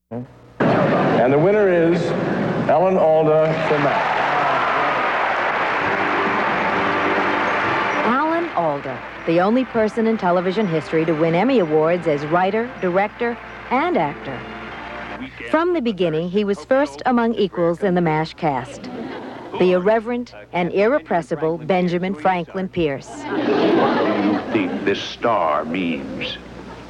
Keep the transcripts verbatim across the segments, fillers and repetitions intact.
And the winner is Alan Alda for MASH. Alan Alda, the only person in television history to win Emmy Awards as writer, director, and actor. From the beginning, he was first among equals in the MASH cast. The irreverent and irrepressible Benjamin Franklin Pierce. What do you think this star means?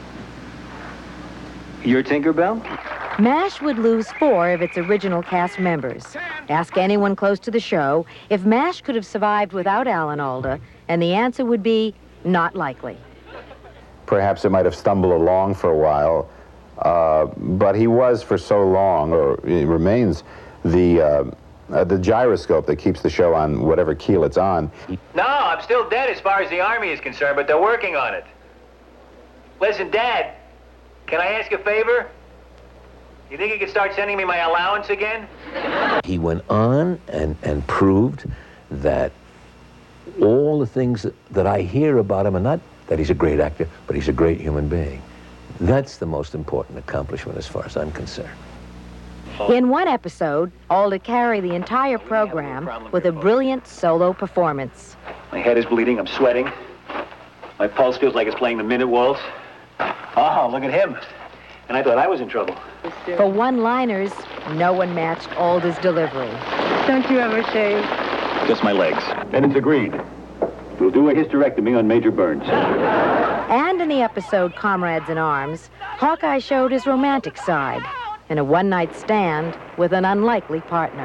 You're Tinkerbell? MASH would lose four of its original cast members. Ask anyone close to the show if MASH could have survived without Alan Alda, and the answer would be not likely. Perhaps it might have stumbled along for a while, uh, but he was for so long, or he remains, the, uh, uh, the gyroscope that keeps the show on whatever keel it's on. No, I'm still dead as far as the Army is concerned, but they're working on it. Listen, Dad, can I ask a favor? You think you could start sending me my allowance again? He went on and, and proved that all the things that, that I hear about him, and not that he's a great actor, but he's a great human being. That's the most important accomplishment as far as I'm concerned. In one episode, Alda carried the entire program with a brilliant solo performance. My head is bleeding, I'm sweating. My pulse feels like it's playing the minute waltz. Oh, look at him. And I thought I was in trouble. For one-liners, no one matched Alda's delivery. Don't you ever shave? Just my legs. Then it's agreed. We'll do a hysterectomy on Major Burns. And in the episode Comrades in Arms, Hawkeye showed his romantic side in a one-night stand with an unlikely partner.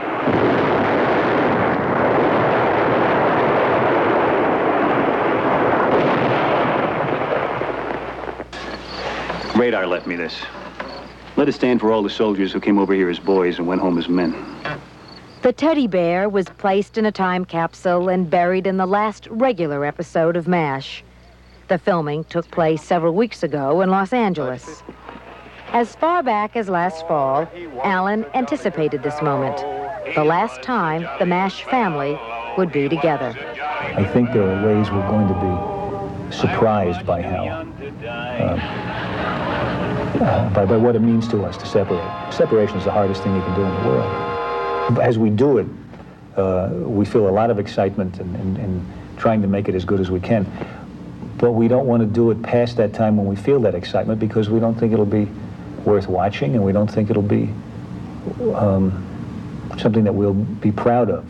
Radar left me this. Let it stand for all the soldiers who came over here as boys and went home as men. The teddy bear was placed in a time capsule and buried in the last regular episode of MASH. The filming took place several weeks ago in Los Angeles. As far back as last fall, Alan anticipated this moment, the last time the MASH family would be together. I think there are ways we're going to be surprised by how, uh, uh, by, by what it means to us to separate. Separation is the hardest thing you can do in the world. As we do it, uh, we feel a lot of excitement in, in, in trying to make it as good as we can. But we don't want to do it past that time when we feel that excitement, because we don't think it'll be worth watching, and we don't think it'll be um, something that we'll be proud of.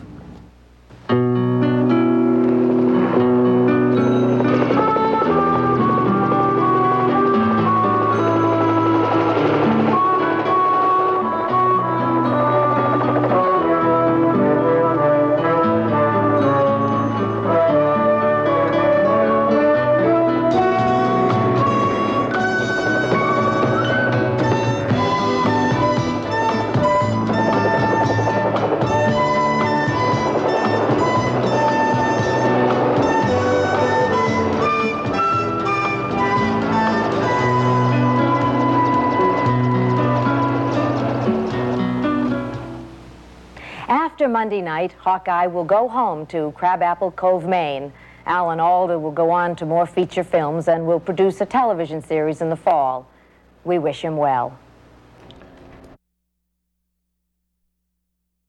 After Monday night, Hawkeye will go home to Crabapple Cove, Maine. Alan Alda will go on to more feature films and will produce a television series in the fall. We wish him well.